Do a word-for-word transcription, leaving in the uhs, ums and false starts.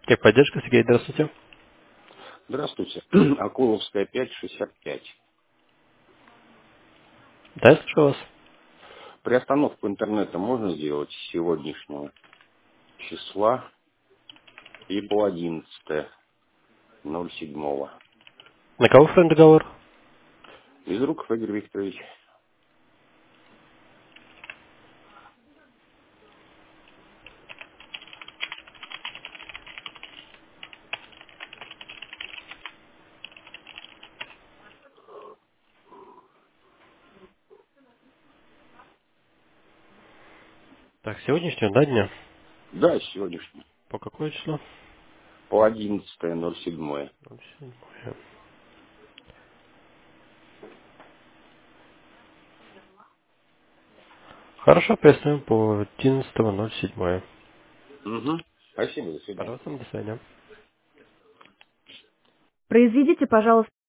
Техподдержка, Сергей, здравствуйте. Здравствуйте. Акуловская, пять, шестьдесят пять. Да, я слушаю вас. Приостановку интернета можно сделать с сегодняшнего числа и по одиннадцатое ноль седьмого. На кого оформлен договор? Безруков Игорь Викторович. Так, сегодняшнего, да, дня? Да, сегодняшний. По какое число? По одиннадцатое ноль седьмое. ноль седьмое. Хорошо, приостановим по одиннадцатого ноль седьмое. Угу. Спасибо, до свидания. Пожалуйста, до свидания. Произведите, пожалуйста,